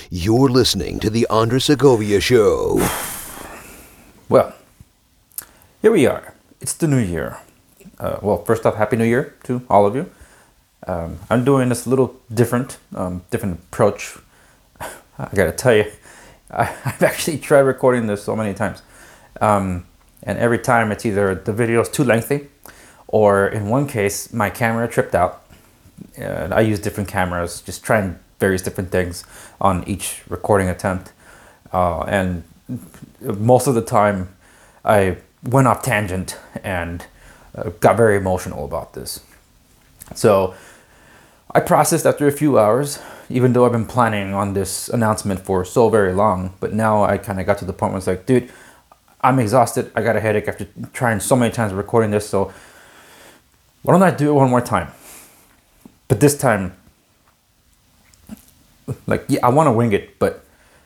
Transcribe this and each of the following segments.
You're listening to The Andres Segovia Show. Well, here we are. It's the new year. First off, Happy New Year to all of you. I'm doing this a little different approach. I gotta tell you, I've actually tried recording this so many times. And every time it's either the video is too lengthy, or in one case, my camera tripped out. And I use different cameras, just trying various different things on each recording attempt. And most of the time, I went off tangent and got very emotional about this. So I processed after a few hours, even though I've been planning on this announcement for so very long. But now I kind of got to the point where it's like, dude, I'm exhausted. I got a headache after trying so many times recording this. So why don't I do it one more time? But this time, I want to wing it, but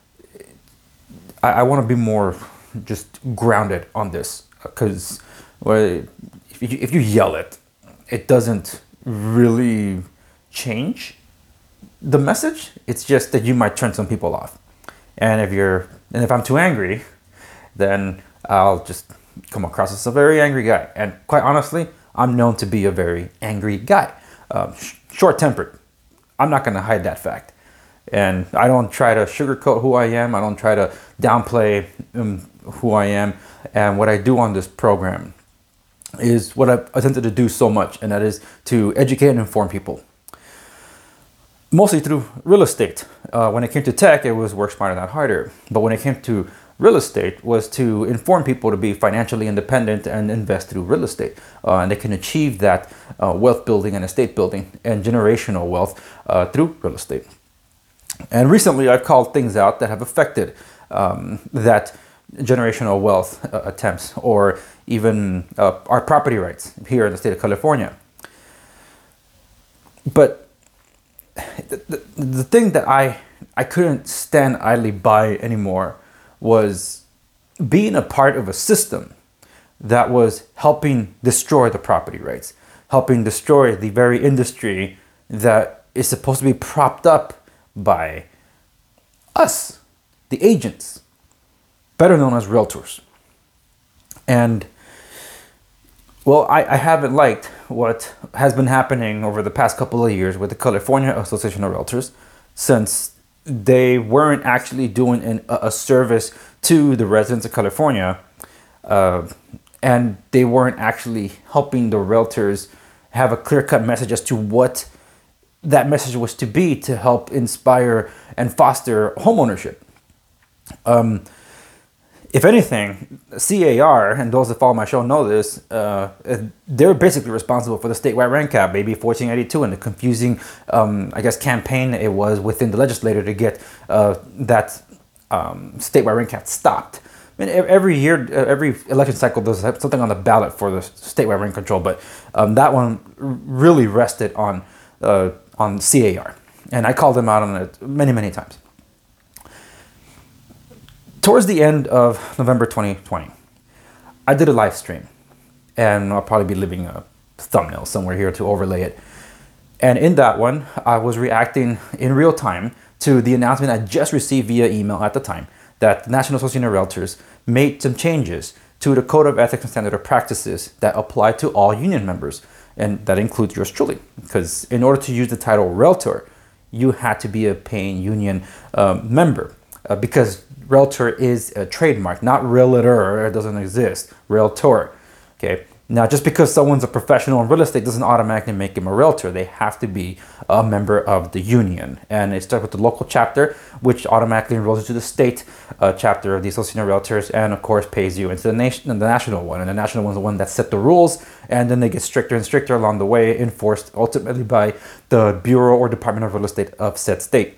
I want to be more just grounded on this, because if you yell it, it doesn't really change the message. It's just that you might turn some people off, and if I'm too angry, then I'll just come across as a very angry guy. And quite honestly, I'm known to be a very angry guy, short-tempered. I'm not going to hide that fact. And I don't try to sugarcoat who I am. I don't try to downplay who I am. And what I do on this program is what I've attempted to do so much, and that is to educate and inform people. Mostly through real estate. When it came to tech, it was work smarter, not harder. But when it came to real estate, was to inform people to be financially independent and invest through real estate. And they can achieve that wealth building and estate building and generational wealth through real estate. And recently I've called things out that have affected that generational wealth attempts, or even our property rights here in the state of California. But the thing that I couldn't stand idly by anymore was being a part of a system that was helping destroy the property rights, helping destroy the very industry that is supposed to be propped up by us, the agents, better known as realtors. And well, I haven't liked what has been happening over the past couple of years with the California Association of Realtors, since they weren't actually doing a service to the residents of California, and they weren't actually helping the realtors have a clear-cut message as to what that message was to be, to help inspire and foster homeownership. If anything, CAR, and those that follow my show know this, they're basically responsible for the statewide rent cap, AB 1482, and the confusing, campaign it was within the legislature to get that statewide rent cap stopped. I mean, every year, every election cycle, there's something on the ballot for the statewide rent control, but that one really rested on CAR, and I called them out on it many, many times. Towards the end of November 2020, I did a live stream, and I'll probably be leaving a thumbnail somewhere here to overlay it. And in that one, I was reacting in real time to the announcement I just received via email at the time that the National Association of Realtors made some changes to the Code of Ethics and Standard of Practices that apply to all union members, and that includes yours truly. Because in order to use the title Realtor, you had to be a paying union member, because Realtor is a trademark, not Realtor. It doesn't exist. Realtor. Okay. Now, just because someone's a professional in real estate doesn't automatically make him a realtor. They have to be a member of the union. And it starts with the local chapter, which automatically enrolls into the state chapter of the Association of Realtors, and of course pays you into the national one. And the national one is the one that set the rules, and then they get stricter and stricter along the way, enforced ultimately by the Bureau or Department of Real Estate of said state.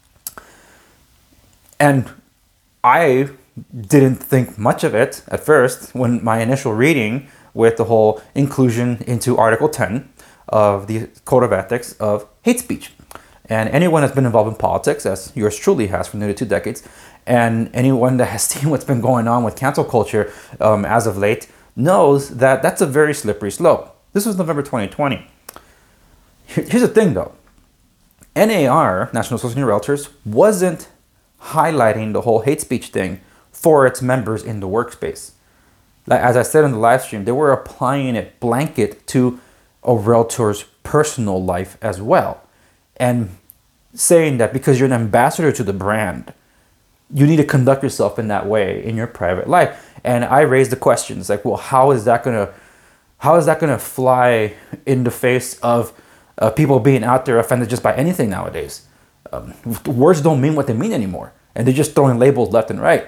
And I didn't think much of it at first when my initial reading with the whole inclusion into Article 10 of the Code of Ethics of hate speech. And anyone that's been involved in politics, as yours truly has for nearly 2 decades, and anyone that has seen what's been going on with cancel culture as of late, knows that that's a very slippery slope. This was November 2020. Here's the thing though. NAR, National Association of Realtors, wasn't highlighting the whole hate speech thing for its members in the workspace. Like, as I said in the live stream, they were applying it blanket to a realtor's personal life as well. And saying that because you're an ambassador to the brand, you need to conduct yourself in that way in your private life. And I raised the questions like, well, how is that gonna fly in the face of people being out there offended just by anything nowadays? Words don't mean what they mean anymore, and they're just throwing labels left and right.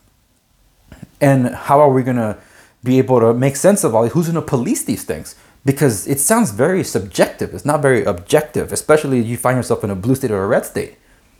And how are we gonna be able to make sense of all these? Who's gonna police these things? Because it sounds very subjective. It's not very objective, especially if you find yourself in a blue state or a red state.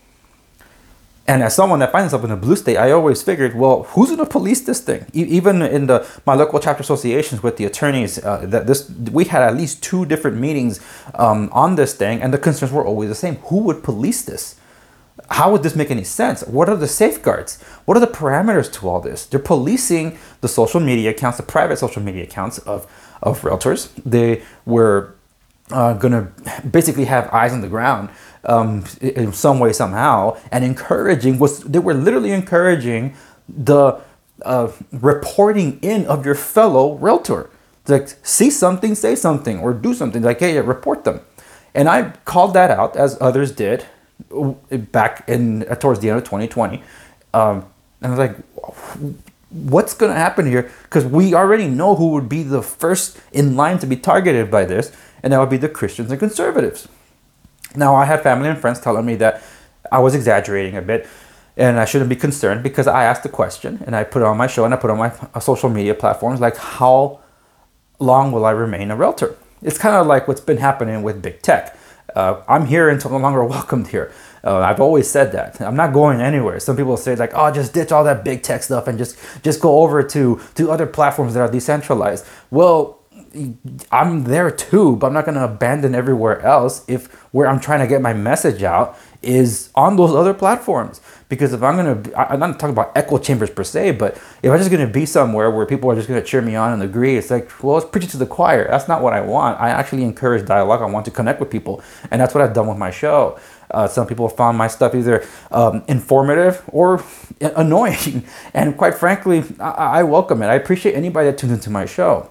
And as someone that finds himself in a blue state, I always figured, well, who's going to police this thing? Even in my local chapter associations with the attorneys, we had at least 2 different meetings on this thing, and the concerns were always the same. Who would police this? How would this make any sense? What are the safeguards? What are the parameters to all this? They're policing the social media accounts, the private social media accounts of realtors. They were going to basically have eyes on the ground in some way, somehow, and they were literally encouraging the reporting in of your fellow realtor. Like, see something, say something, or do something. Like, hey, report them. And I called that out, as others did, back towards the end of 2020. And I was like, what's going to happen here? Because we already know who would be the first in line to be targeted by this, and that would be the Christians and conservatives. Now, I had family and friends telling me that I was exaggerating a bit and I shouldn't be concerned, because I asked the question and I put it on my show and I put it on my social media platforms, like, how long will I remain a realtor? It's kind of like what's been happening with big tech. I'm here until no longer welcomed here. I've always said that. I'm not going anywhere. Some people say like, oh, just ditch all that big tech stuff and just go over to other platforms that are decentralized. Well, I'm there too, but I'm not going to abandon everywhere else if where I'm trying to get my message out is on those other platforms. Because if I'm not talking about echo chambers per se, but if I'm just going to be somewhere where people are just going to cheer me on and agree, it's like, well, it's preaching to the choir. That's not what I want. I actually encourage dialogue. I want to connect with people. And that's what I've done with my show. Some people found my stuff either informative or annoying. And quite frankly, I welcome it. I appreciate anybody that tunes into my show.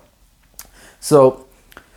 So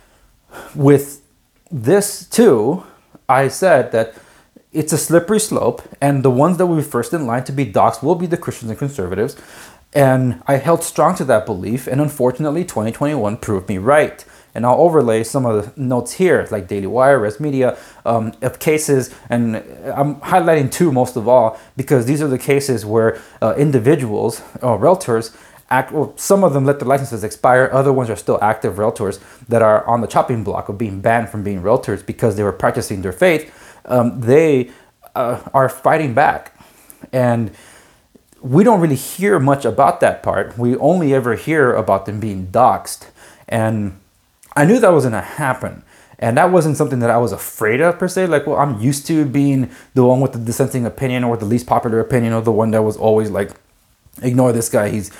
with this too, I said that it's a slippery slope, and the ones that will be first in line to be doxxed will be the Christians and conservatives. And I held strong to that belief, and unfortunately 2021 proved me right. And I'll overlay some of the notes here, like Daily Wire, Res Media, of cases, and I'm highlighting two most of all, because these are the cases where individuals, realtors, some of them let their licenses expire. Other ones are still active realtors that are on the chopping block of being banned from being realtors because they were practicing their faith. They are fighting back. And we don't really hear much about that part. We only ever hear about them being doxxed. And I knew that was going to happen. And that wasn't something that I was afraid of per se. Like, well, I'm used to being the one with the dissenting opinion or the least popular opinion, or the one that was always like, ignore this guy. He's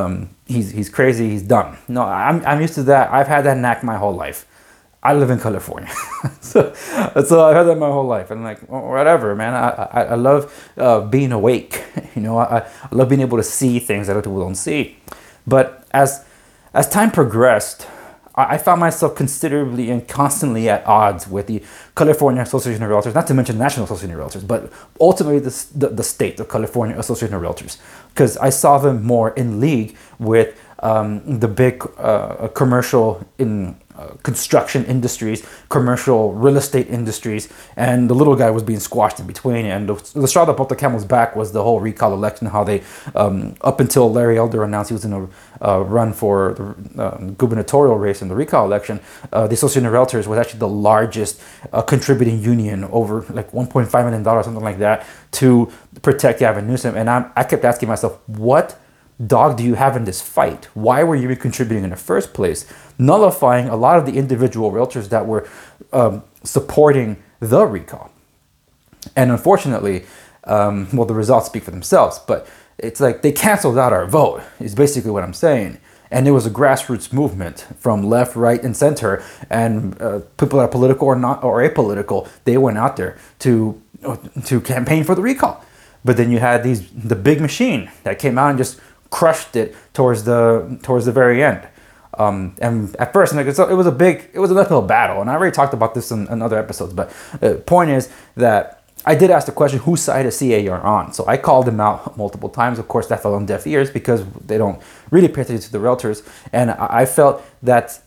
crazy. He's dumb. No, I'm used to that. I've had that knack my whole life. I live in California, so I've had that my whole life. And like, whatever, man. I love being awake. I love being able to see things that other people don't see. But as time progressed, I found myself considerably and constantly at odds with the California Association of Realtors, not to mention the National Association of Realtors, but ultimately the state, the California Association of Realtors, because I saw them more in league with the big commercial construction industries, commercial real estate industries, and the little guy was being squashed in between. And the straw that broke the camel's back was the whole recall election, how they, up until Larry Elder announced he was going to run for the gubernatorial race in the recall election, the Association of Realtors was actually the largest contributing union, over like $1.5 million, something like that, to protect Gavin Newsom. And I kept asking myself, what dog do you have in this fight? Why were you even contributing in the first place? Nullifying a lot of the individual realtors that were supporting the recall. And unfortunately, the results speak for themselves, but it's like they canceled out our vote, is basically what I'm saying. And it was a grassroots movement from left, right, and center, and people that are political or not or apolitical, they went out there to campaign for the recall. But then you had the big machine that came out and just crushed it towards the very end. And at first, like, it was an uphill battle, and I already talked about this in other episodes. But the point is that I did ask the question, whose side is CAR on? So I called them out multiple times. Of course, that fell on deaf ears because they don't really pay attention to the realtors. And I felt that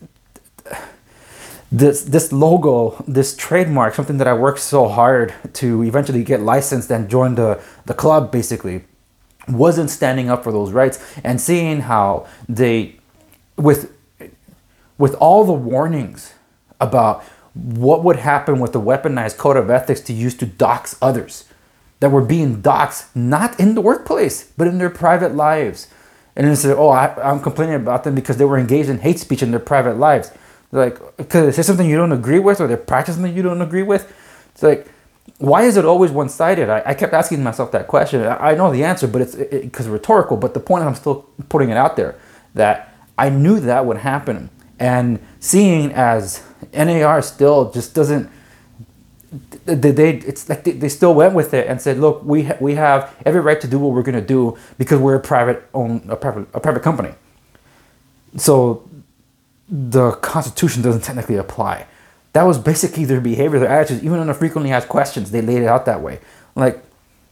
this logo, this trademark, something that I worked so hard to eventually get licensed and join the club, basically, wasn't standing up for those rights. And seeing how they, with all the warnings about what would happen with the weaponized code of ethics to use to dox others that were being doxed, not in the workplace, but in their private lives. And then say, I'm complaining about them because they were engaged in hate speech in their private lives. Like, because it's something you don't agree with, or they're practicing something you don't agree with. It's like, why is it always one-sided? I kept asking myself that question. I know the answer, but it's because rhetorical. But the point is, I'm still putting it out there, that I knew that would happen. And seeing as NAR still just doesn't, it's like they still went with it and said, look, we have every right to do what we're going to do because we're a private company. So the Constitution doesn't technically apply. That was basically their behavior, their attitudes. Even when I frequently asked questions, they laid it out that way. Like,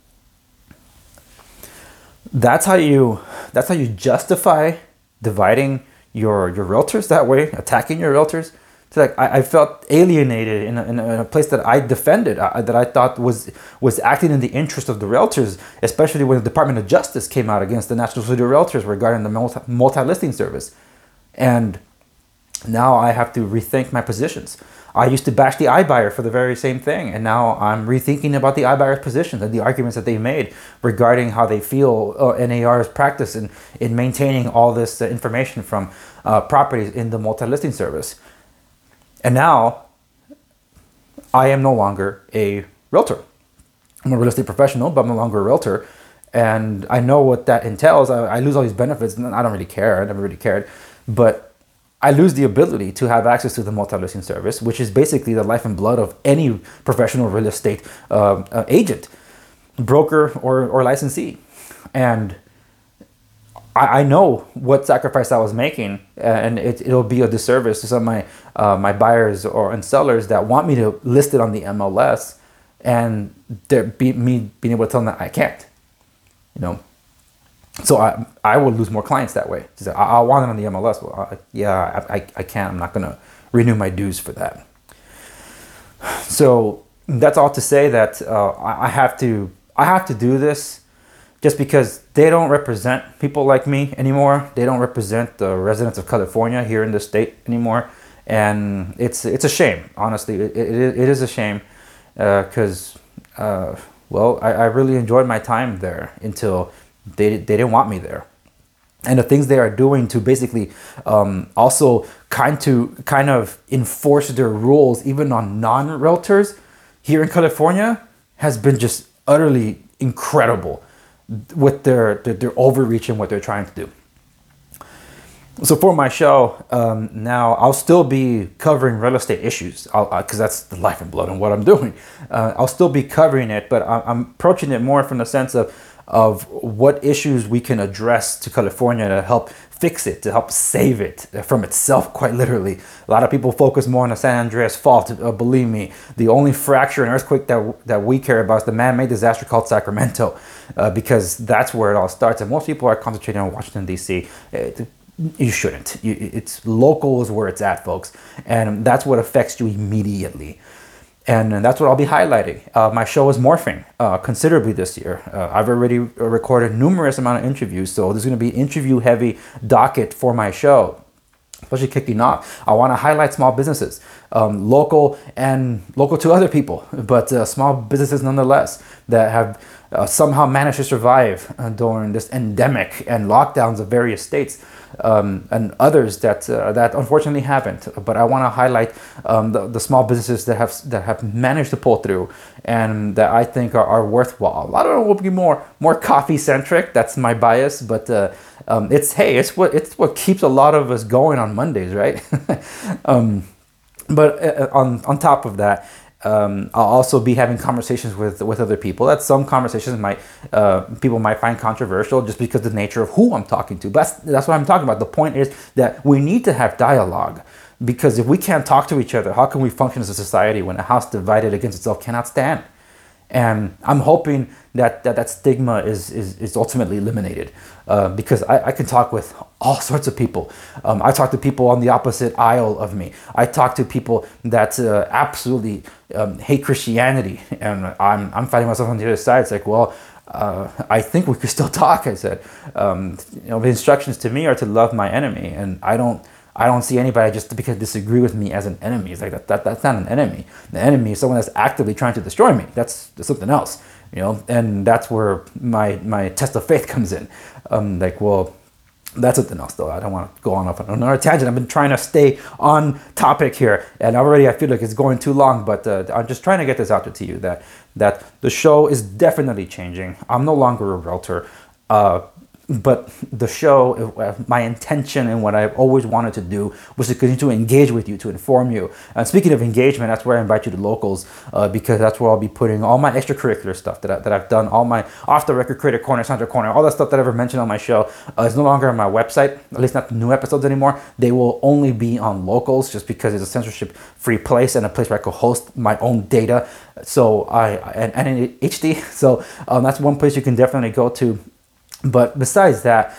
that's how you justify dividing your realtors that way, attacking your realtors. It's like I felt alienated in a place that I defended, that I thought was acting in the interest of the realtors, especially when the Department of Justice came out against the National Association of Realtors regarding the multi-listing service. And now I have to rethink my positions. I used to bash the iBuyer for the very same thing, and now I'm rethinking about the iBuyer's positions and the arguments that they made regarding how they feel NAR's practice in maintaining all this information from properties in the multi-listing service. And now I am no longer a realtor. I'm a real estate professional, but I'm no longer a realtor. And I know what that entails. I lose all these benefits, and I don't really care. I never really cared. But I lose the ability to have access to the multi-listing service, which is basically the life and blood of any professional real estate agent, broker, or licensee. And I know what sacrifice I was making, and it'll be a disservice to some of my buyers and sellers that want me to list it on the MLS, and me being able to tell them that I can't, So I will lose more clients that way. I want it on the MLS. Well, I can't. I'm not going to renew my dues for that. So that's all to say that I have to do this just because they don't represent people like me anymore. They don't represent the residents of California here in the state anymore, and it's a shame. Honestly, it is a shame because I really enjoyed my time there until they didn't want me there. And the things they are doing to basically also kind of enforce their rules even on non-realtors here in California has been just utterly incredible with their overreach and what they're trying to do. So for my show, now I'll still be covering real estate issues because that's the life and blood and what I'm doing. I'll still be covering it, but I'm approaching it more from the sense of what issues we can address to California to help fix it, to help save it from itself, quite literally. A lot of people focus more on the San Andreas Fault. Believe me, the only fracture and earthquake that we care about is the man-made disaster called Sacramento, because that's where it all starts. And most people are concentrating on Washington, D.C. You shouldn't. It's local is where it's at, folks. And that's what affects you immediately. And that's what I'll be highlighting. My show is morphing considerably this year. I've already recorded numerous amount of interviews, so there's going to be interview-heavy docket for my show, especially kicking off. I want to highlight small businesses, local to other people, but small businesses nonetheless that have somehow managed to survive during this endemic and lockdowns of various states, and others that unfortunately haven't. But I want to highlight the small businesses that have managed to pull through and that I think are worthwhile. A lot of them will be more coffee centric. That's my bias, but it's what keeps a lot of us going on Mondays, right? But on top of that, I'll also be having conversations with other people. That some conversations people might find controversial just because of the nature of who I'm talking to. But that's what I'm talking about. The point is that we need to have dialogue, because if we can't talk to each other, how can we function as a society when a house divided against itself cannot stand? And I'm hoping that stigma is ultimately eliminated, because I can talk with all sorts of people. I talk to people on the opposite aisle of me. I talk to people that absolutely hate Christianity, and I'm finding myself on the other side. It's like, well, I think we could still talk. I said, the instructions to me are to love my enemy, and I don't see anybody just because disagree with me as an enemy. It's like that's not an enemy. The enemy is someone that's actively trying to destroy me. That's something else, and that's where my test of faith comes in. Well, that's something else though. I don't want to go on another tangent. I've been trying to stay on topic here, and already I feel like it's going too long, but I'm just trying to get this out there to you that the show is definitely changing. I'm no longer a realtor. But the show, my intention and what I've always wanted to do was to continue to engage with you, to inform you. And speaking of engagement, that's where I invite you to Locals, because that's where I'll be putting all my extracurricular stuff that I've done, all my off-the-record Creator Corner, Center Corner, all that stuff that I've ever mentioned on my show is no longer on my website, at least not the new episodes anymore. They will only be on Locals, just because it's a censorship-free place and a place where I can host my own data. So and in HD. So that's one place you can definitely go to. But besides that,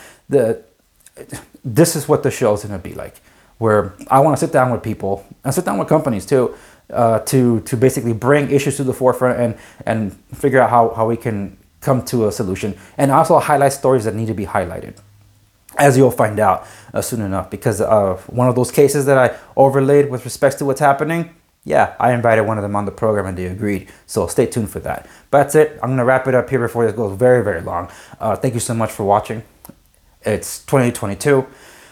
this is what the show is going to be like, where I want to sit down with people and sit down with companies too, to basically bring issues to the forefront and figure out how we can come to a solution, and also highlight stories that need to be highlighted, as you'll find out soon enough. Because one of those cases that I overlaid with respects to what's happening, yeah, I invited one of them on the program and they agreed. So stay tuned for that. But that's it. I'm going to wrap it up here before this goes very, very long. Thank you so much for watching. It's 2022.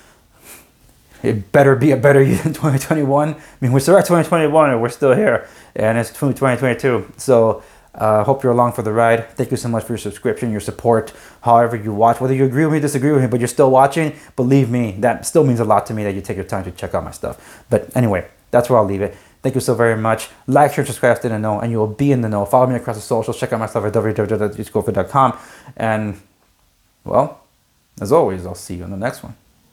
It better be a better year than 2021. I mean, we're still at 2021 and we're still here. And it's 2022. So hope you're along for the ride. Thank you so much for your subscription, your support, however you watch. Whether you agree with me, disagree with me, but you're still watching, believe me, that still means a lot to me that you take your time to check out my stuff. But anyway, that's where I'll leave it. Thank you so very much. Like, share, subscribe, stay in the know, and you will be in the know. Follow me across the socials. Check out my stuff at www.jusgofit.com. And, well, as always, I'll see you on the next one.